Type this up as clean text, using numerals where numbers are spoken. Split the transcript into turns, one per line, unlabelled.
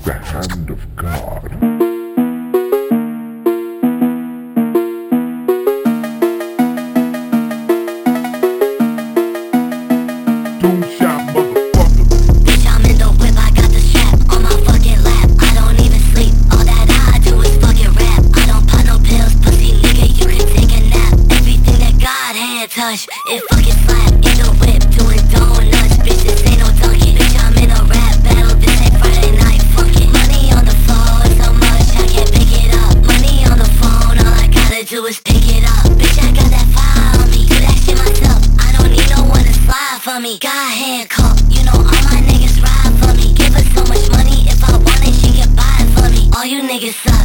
the hand of God. Doom shot, motherfucker.
Bitch, I'm in the whip, I got the strap on my fucking lap. I don't even sleep, all that I do is fucking rap. I don't pop no pills, pussy nigga, you can take a nap. Everything that God hand touch, it fucking slap. In the whip, doing donuts, bitch, this ain't no dunking. Bitch, I'm in a rap battle, this ain't Friday night funkin'. Money on the floor, so much I can't pick it up. Money on the phone, all I gotta do is pick it up. Bitch, I got that fire on me, do that shit myself. I don't need no one to slide for me. God handcuffed, you know all my niggas ride for me. Give her so much money, if I want it, she can buy it for me. All you niggas suck.